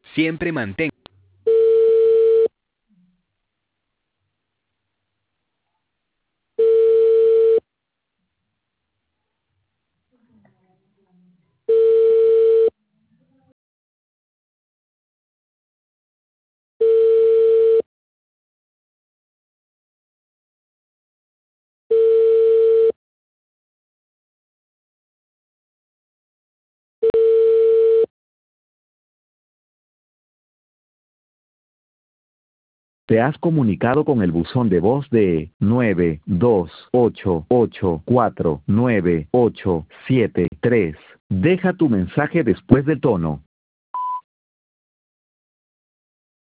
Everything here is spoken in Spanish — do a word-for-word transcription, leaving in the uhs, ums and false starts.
Siempre mantén. Te has comunicado con el buzón de voz de nueve dos ocho ocho cuatro nueve ocho siete tres. Deja tu mensaje después del tono.